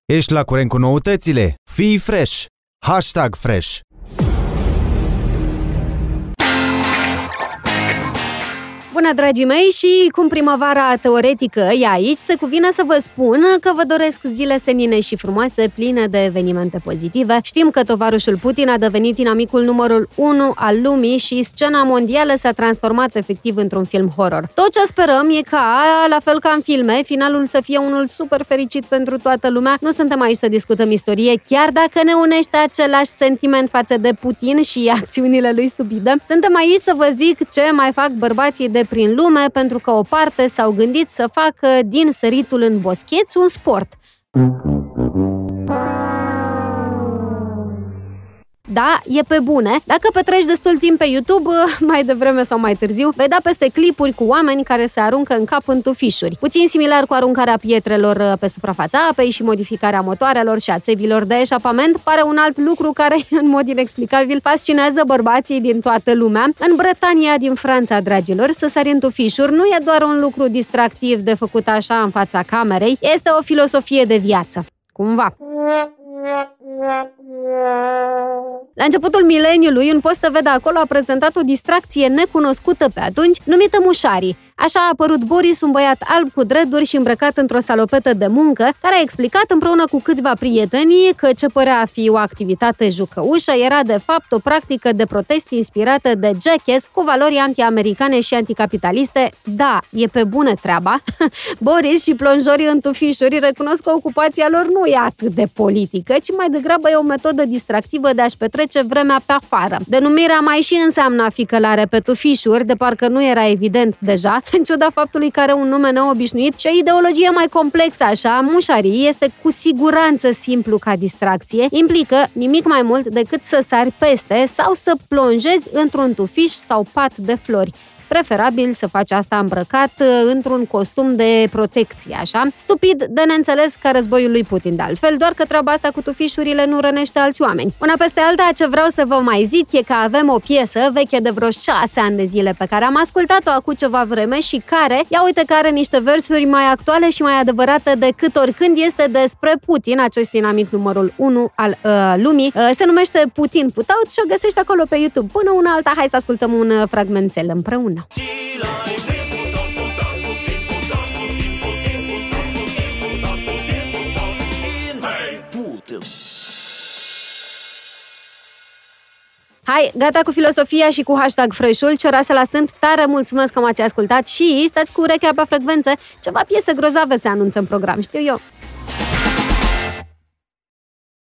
Ești la curent cu noutățile? Fii fresh! #fresh. Bună, dragii mei, și cum primăvara teoretică e aici, se cuvine să vă spun că vă doresc zile senine și frumoase, pline de evenimente pozitive. Știm că tovarășul Putin a devenit inamicul numărul 1 al lumii și scena mondială s-a transformat efectiv într-un film horror. Tot ce sperăm e ca, la fel ca în filme, finalul să fie unul super fericit pentru toată lumea. Nu suntem aici să discutăm istorie, chiar dacă ne unește același sentiment față de Putin și acțiunile lui stupide. Suntem aici să vă zic ce mai fac bărbații de prin lume, pentru că o parte s-au gândit să facă din săritul în boscheți un sport. Da, e pe bune. Dacă petreci destul timp pe YouTube, mai devreme sau mai târziu, vei da peste clipuri cu oameni care se aruncă în cap în tufișuri. Puțin similar cu aruncarea pietrelor pe suprafața apei și modificarea motoarelor și a țevilor de eșapament, pare un alt lucru care, în mod inexplicabil, fascinează bărbații din toată lumea. În Bretania din Franța, dragilor, să sari în tufișuri nu e doar un lucru distractiv de făcut așa în fața camerei, este o filosofie de viață. Cumva. La începutul mileniului, un post TV de acolo a prezentat o distracție necunoscută pe atunci, numită mușarii. Așa a apărut Boris, un băiat alb cu dreaduri și îmbrăcat într-o salopetă de muncă, care a explicat împreună cu câțiva prieteni că ce părea a fi o activitate jucăușă era de fapt o practică de protest inspirată de Jackass, cu valori anti-americane și anticapitaliste. Da, e pe bună treaba. Boris și plonjorii în tufișuri recunosc că ocupația lor nu e atât de politică, ci mai degrabă e o metodă distractivă de a-și petrece vremea pe afară. Denumirea mai și înseamnă a fi călare pe tufișuri, de parcă nu era evident deja, în ciuda faptului că are un nume neobișnuit și o ideologie mai complexă așa. Mușarii este cu siguranță simplu ca distracție, implică nimic mai mult decât să sari peste sau să plonjezi într-un tufiș sau pat de flori. Preferabil să faci asta îmbrăcat într-un costum de protecție, așa. Stupid de neînțeles ca războiul lui Putin, de altfel, doar că treaba asta cu tufișurile nu rănește alți oameni. Una peste alta, ce vreau să vă mai zic e că avem o piesă veche de vreo 6 ani de zile pe care am ascultat-o acum ceva vreme și care, ia uite că are niște versuri mai actuale și mai adevărate decât oricând, este despre Putin, acest inamic numărul 1 al lumii. Se numește Putin Putaut și o găsești acolo pe YouTube. Până una alta, hai să ascultăm un fragmentel împreună. Hai, gata cu filosofia și cu #fresh-ul. Ciorasela sunt, tare mulțumesc că m-ați ascultat și stați cu urechea pe frecvență. Ceva piese grozave se anunță în program, știu eu.